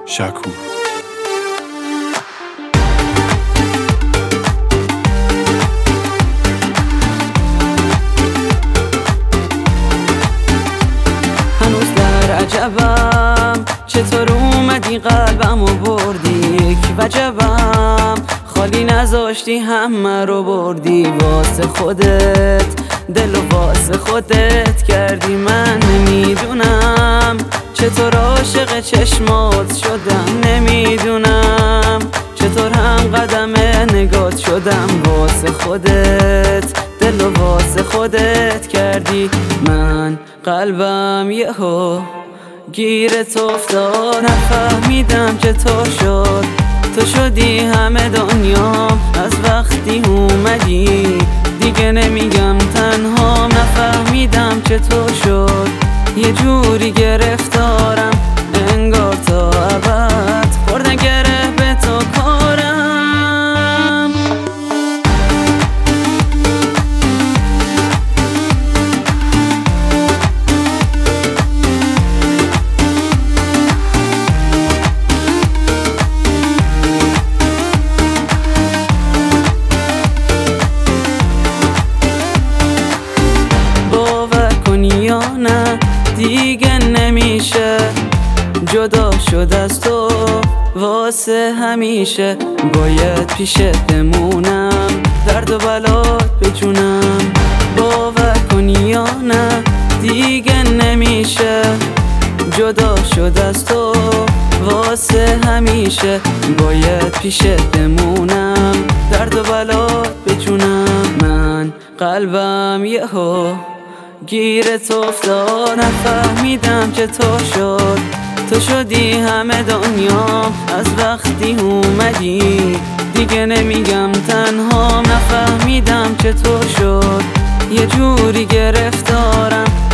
شکور. هنوز در عجبم چطور اومدی قلبمو بردی، یک وجبم خالی نذاشتی همه رو بردی. واسه خودت دل و واسه خودت کردی، من نمیدونم چطور عاشق چشمات شدم، نمیدونم چطور هم قدم نگات شدم. واسه خودت دل و واسه خودت کردی، من قلبم یهو گیرت افتاد. نفهمیدم چطور شد تو شدی همه دنیام، از وقتی اومدی دیگه نمیگم تنهام. نفهمیدم چطور شد یه جوری گرفتارم، انگار تا ابد خوردن گره به تو کارم. یا نه دیگه نمیشه جدا شد از تو واسه همیشه. باید پیشت بمونم، درد و بلات بجونم. باور کنی یا نه دیگه نمیشه جدا شد از تو واسه همیشه. باید پیشت بمونم، درد و بلات بجونم. من قلبم یهو گیرت افتاد. نفهمیدم چطور شد تو شدی همه دنیام، از وقتی اومدی دیگه نمیگم تنهام. نفهمیدم چطور شد یه جوری گرفتارم،